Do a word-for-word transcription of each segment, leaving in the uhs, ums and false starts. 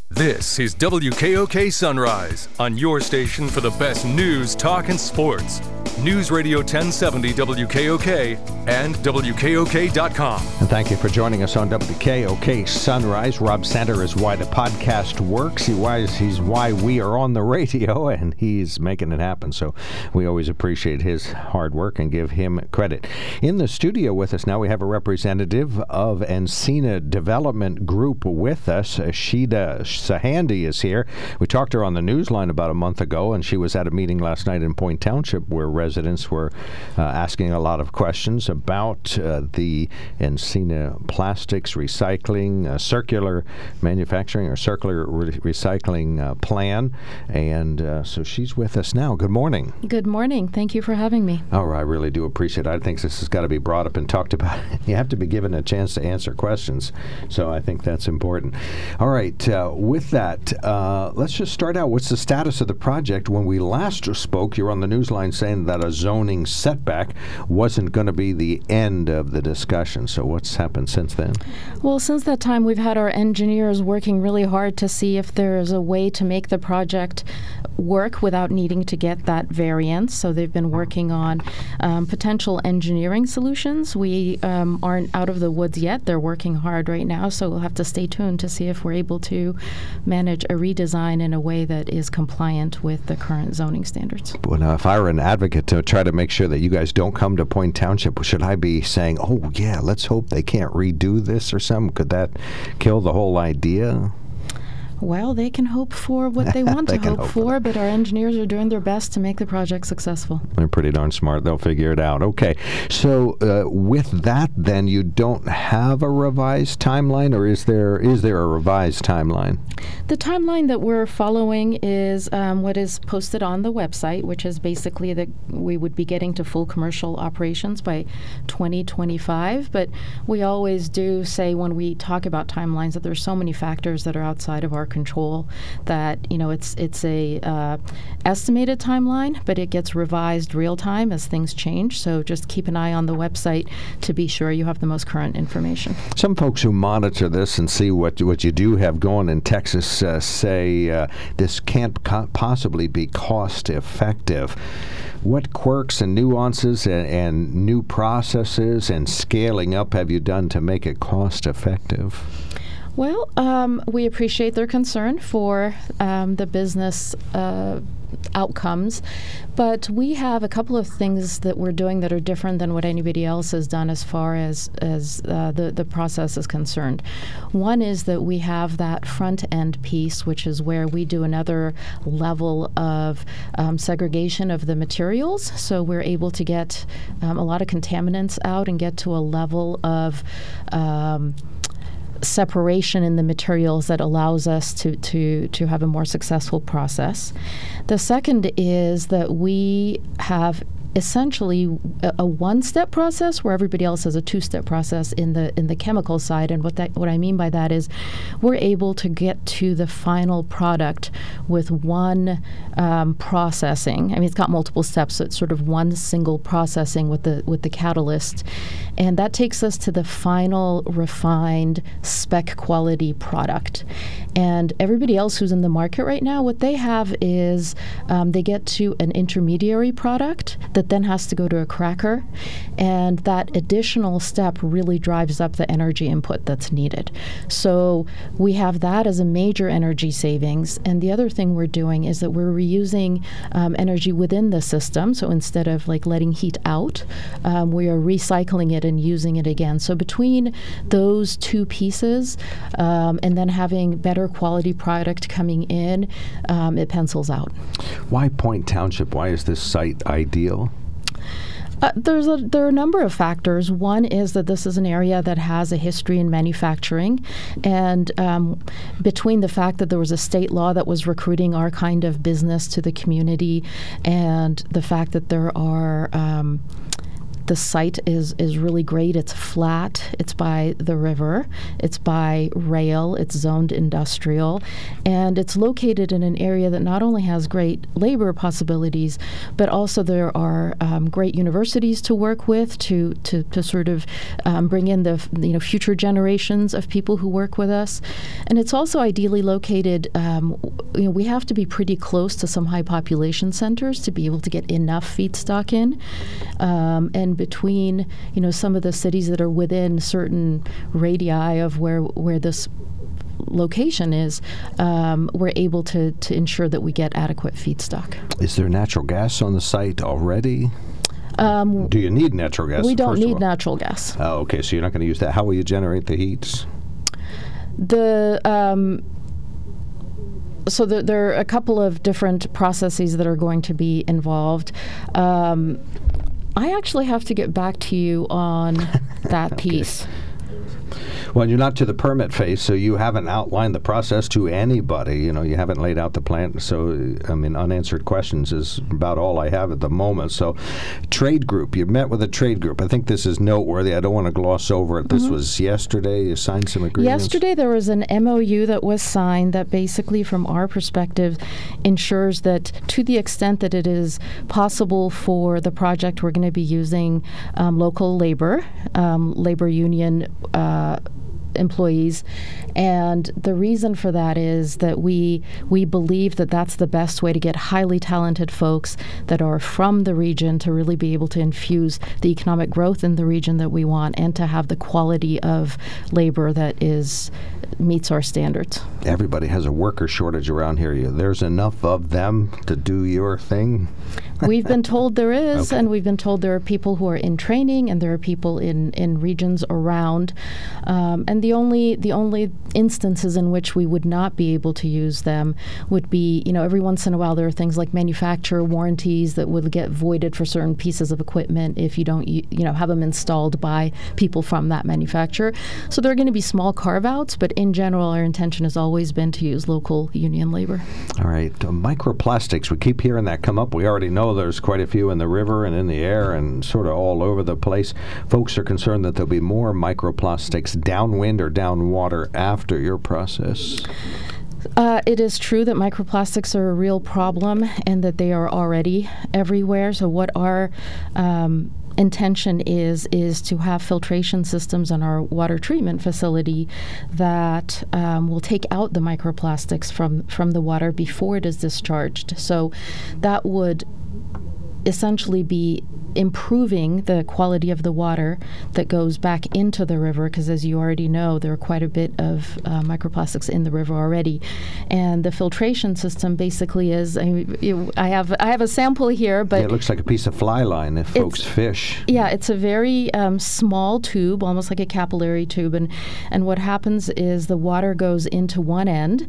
This is W K O K Sunrise, on your station for the best news, talk, and sports. News Radio ten seventy W K O K and W K O K dot com. And thank you for joining us on W K O K Sunrise. Rob Sander is why the podcast works. He why, he's why we are on the radio, and he's making it happen. So we always appreciate his hard work and give him credit. In the studio with us now, we have a representative of Encina Development Group with us. Shida Sahandi is here. We talked to her on the Newsline about a month ago, and she was at a meeting last night in Point Township where residents were uh, asking a lot of questions about uh, the Encina plastics recycling, uh, circular manufacturing or circular re- recycling uh, plan. And uh, so she's with us now. Good morning. Good morning. Thank you for having me. Oh, I really do appreciate it. I think this has got to be brought up and talked about. You have to be given a chance to answer questions. So I think that's important. All right. Uh, with that, uh, let's just start out. What's the status of the project? When we last spoke, you were on the Newsline saying that a zoning setback wasn't going to be the end of the discussion. So what's happened since then? Well, since that time, we've had our engineers working really hard to see if there's a way to make the project work without needing to get that variance. So they've been working on um, potential engineering solutions. We um, aren't out of the woods yet. They're working hard right now, so we'll have to stay tuned to see if we're able to manage a redesign in a way that is compliant with the current zoning standards. Well, now, if I were an advocate to try to make sure that you guys don't come to Point Township, should I be saying, oh, yeah, let's hope they can't redo this or something? Could that kill the whole idea? Well, they can hope for what they want they to hope, hope for, for but our engineers are doing their best to make the project successful. They're pretty darn smart. They'll figure it out. Okay. So uh, with that, then, you don't have a revised timeline, or is there is there a revised timeline? The timeline that we're following is um, what is posted on the website, which is basically that we would be getting to full commercial operations by twenty twenty-five. But we always do say when we talk about timelines that there's so many factors that are outside of our control that, you know, it's it's a uh, estimated timeline, but it gets revised real time as things change. So just keep an eye on the website to be sure you have the most current information. Some folks who monitor this and see what what you do have going in Texas uh, say uh, this can't co- possibly be cost effective. What quirks and nuances and, and new processes and scaling up have you done to make it cost effective? Well, um, we appreciate their concern for um, the business uh, outcomes, but we have a couple of things that we're doing that are different than what anybody else has done as far as, as uh, the, the process is concerned. One is that we have that front-end piece, which is where we do another level of um, segregation of the materials, so we're able to get um, a lot of contaminants out and get to a level of um, separation in the materials that allows us to, to, to have a more successful process. The second is that we have essentially a, a one-step process where everybody else has a two-step process in the in the chemical side. And what that what I mean by that is we're able to get to the final product with one um, processing. I mean, it's got multiple steps, so it's sort of one single processing with the with the catalyst, and that takes us to the final refined spec quality product. And everybody else who's in the market right now, what they have is um, they get to an intermediary product that then has to go to a cracker, and that additional step really drives up the energy input that's needed. So we have that as a major energy savings. And the other thing we're doing is that we're reusing um, energy within the system. So instead of like letting heat out, um, we are recycling it and using it again. So between those two pieces um, and then having better quality product coming in, um, it pencils out. Why Point Township? Why is this site ideal? Uh, there's a, there are a number of factors. One is that this is an area that has a history in manufacturing, and um, between the fact that there was a state law that was recruiting our kind of business to the community and the fact that there are um, the site is, is really great. It's flat. It's by the river. It's by rail. It's zoned industrial. And it's located in an area that not only has great labor possibilities, but also there are um, great universities to work with to, to, to sort of um, bring in the you know future generations of people who work with us. And it's also ideally located, um, you know, we have to be pretty close to some high population centers to be able to get enough feedstock in. Um, and between, you know, some of the cities that are within certain radii of where where this location is, um, we're able to, to ensure that we get adequate feedstock. Is there natural gas on the site already? Um, Do you need natural gas? We don't need natural gas. Oh, okay. So you're not going to use that. How will you generate the heat? The um, so the, there are a couple of different processes that are going to be involved. Um, I actually have to get back to you on that okay. piece. Well, you're not to the permit phase, so you haven't outlined the process to anybody. You know, you haven't laid out the plan. So, I mean, unanswered questions is about all I have at the moment. So, trade group, you met with a trade group. I think this is noteworthy. I don't want to gloss over it. This mm-hmm. was yesterday. You signed some agreements? Yesterday, there was an M O U that was signed that basically, from our perspective, ensures that to the extent that it is possible for the project, we're going to be using um, local labor, um, labor union uh, employees, and the reason for that is that we we believe that that's the best way to get highly talented folks that are from the region to really be able to infuse the economic growth in the region that we want and to have the quality of labor that is meets our standards. Everybody has a worker shortage around here. There's enough of them to do your thing? We've been told there is, okay. and we've been told there are people who are in training, and there are people in, in regions around. Um, and the only the only instances in which we would not be able to use them would be, you know, every once in a while there are things like manufacturer warranties that would get voided for certain pieces of equipment if you don't, you, you know, have them installed by people from that manufacturer. So there are going to be small carve-outs, but in general, our intention has always been to use local union labor. All right. Uh, microplastics, we keep hearing that come up. We already know there's quite a few in the river and in the air and sort of all over the place. Folks are concerned that there'll be more microplastics downwind or downwater after your process. Uh, it is true that microplastics are a real problem and that they are already everywhere. So what our um, intention is is to have filtration systems on our water treatment facility that um, will take out the microplastics from, from the water before it is discharged. So that would essentially be improving the quality of the water that goes back into the river, because as you already know, there are quite a bit of uh, microplastics in the river already. And the filtration system basically is, I, you, I have I have a sample here, but yeah, it looks like a piece of fly line if folks fish. Yeah, it's a very um, small tube, almost like a capillary tube, and, and what happens is the water goes into one end,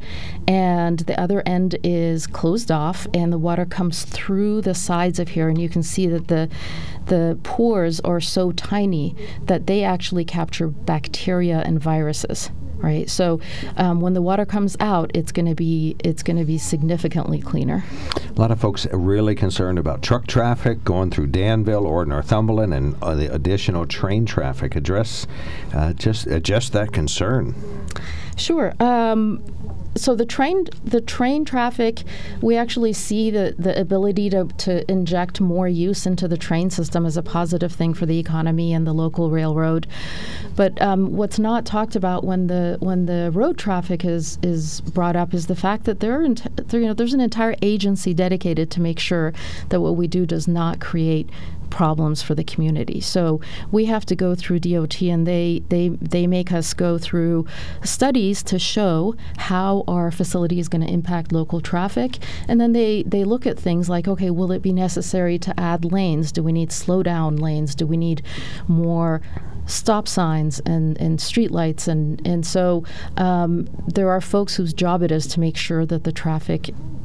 and the other end is closed off, and the water comes through the sides of here, and you can see that the the pores are so tiny that they actually capture bacteria and viruses. Right, so um, when the water comes out, it's going to be it's going to be significantly cleaner. A lot of folks are really concerned about truck traffic going through Danville or Northumberland and uh, the additional train traffic. Address uh, just adjust that concern. Sure. Um, So the train, the train traffic, we actually see the, the ability to, to inject more use into the train system as a positive thing for the economy and the local railroad. But um, what's not talked about when the when the road traffic is is brought up is the fact that there are ent- there, you know there's an entire agency dedicated to make sure that what we do does not create problems for the community. So we have to go through D O T, and they they they make us go through studies to show how our facility is going to impact local traffic, and then they they look at things like, okay, will it be necessary to add lanes? Do we need slow down lanes? Do we need more stop signs and, and street lights? And, and so um, there are folks whose job it is to make sure that the traffic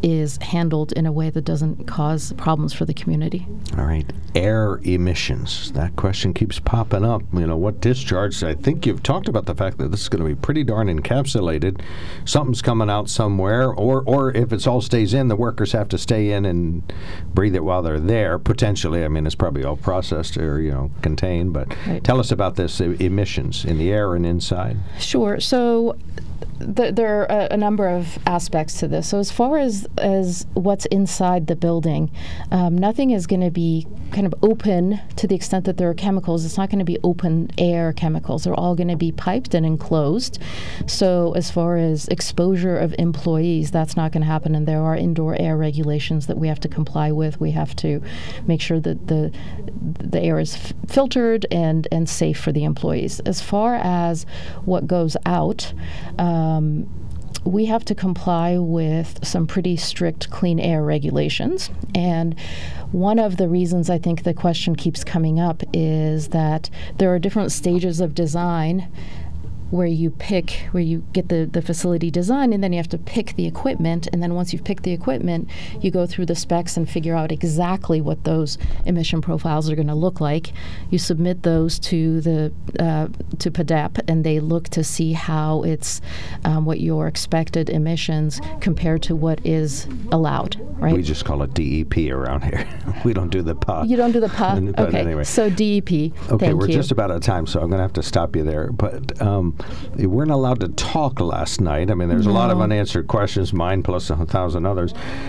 is handled in a way that doesn't cause problems for the community. All right. Air emissions. That question keeps popping up. You know, what discharge? I think you've talked about the fact that this is going to be pretty darn encapsulated. Something's coming out somewhere, or, or if it all stays in, the workers have to stay in and breathe it while they're there, potentially. I mean, it's probably all processed or, you know, contained, but right. Tell us about this, uh, emissions in the air and inside. Sure. So th- there are a, a number of aspects to this. So as far as, as what's inside the building, um, nothing is going to be kind of open to the extent that there are chemicals. It's not going to be open air chemicals. They're all going to be piped and enclosed. So as far as exposure of employees, that's not going to happen. And there are indoor air regulations that we have to comply with. We have to make sure that the the air is f- filtered and, and safe for the employees. As far as what goes out, um, we have to comply with some pretty strict clean air regulations. And one of the reasons I think the question keeps coming up is that there are different stages of design where you pick, where you get the, the facility design, and then you have to pick the equipment, and then once you've picked the equipment, you go through the specs and figure out exactly what those emission profiles are going to look like. You submit those to the uh, to P D E P, and they look to see how it's um, what your expected emissions compared to what is allowed, right? We just call it D E P around here. We don't do the P A. You don't do the P A? But okay, anyway. So D E P. Okay, Thank we're you. just about out of time, so I'm going to have to stop you there. But um, we weren't allowed to talk last night. I mean, there's no. a lot of unanswered questions, mine plus a thousand others.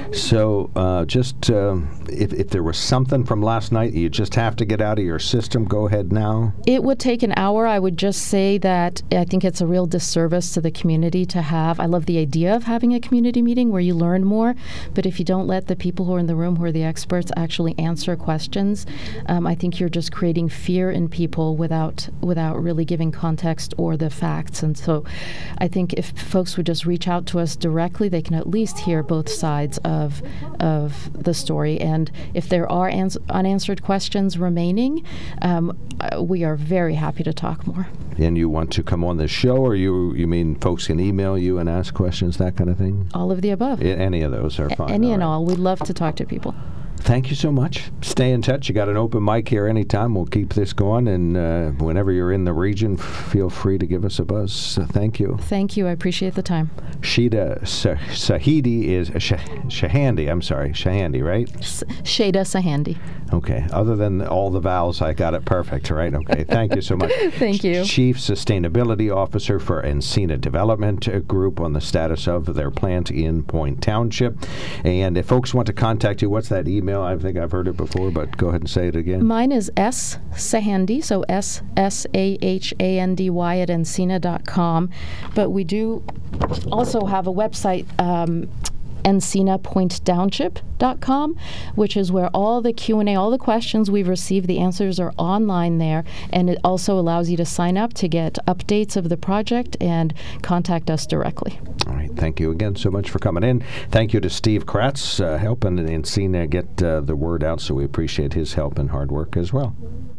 So uh, just uh, if, if there was something from last night you just have to get out of your system, go ahead now. It would take an hour. I would just say that I think it's a real disservice to the community to have. I love the idea of having a community meeting where you learn more, but if you don't let the people who are in the room, who are the experts, actually answer questions, um, I think you're just creating fear in people without without really giving context or the facts. And so I think if folks would just reach out to us directly, they can at least hear both sides of of the story. And if there are ans- unanswered questions remaining, um, uh, we are very happy to talk more. And you want to come on the show, or you you mean folks can email you and ask questions, that kind of thing? All of the above. I, any of those are fine. Any all and right. all. We'd love to talk to people. Thank you so much. Stay in touch. You got an open mic here anytime. We'll keep this going. And uh, whenever you're in the region, feel free to give us a buzz. So thank you. Thank you. I appreciate the time. Shida Sah- Sahidi is uh, Shah- Shahandi. I'm sorry. Shahandi, right? S- Shada Sahandi. Okay. Other than all the vowels, I got it perfect, right? Okay. Thank you so much. Thank you. Chief Sustainability Officer for Encina Development Group on the status of their plant in Point Township. And if folks want to contact you, what's that email? I think I've heard it before, but go ahead and say it again. Mine is S Sahandy, so S S A H A N D Y at encina dot com. But we do also have a website, um, encina point township dot com, which is where all the Q and A, all the questions we've received, the answers are online there, and it also allows you to sign up to get updates of the project and contact us directly. All right. Thank you again so much for coming in. Thank you to Steve Kratz, uh, helping Encina get uh, the word out, so we appreciate his help and hard work as well.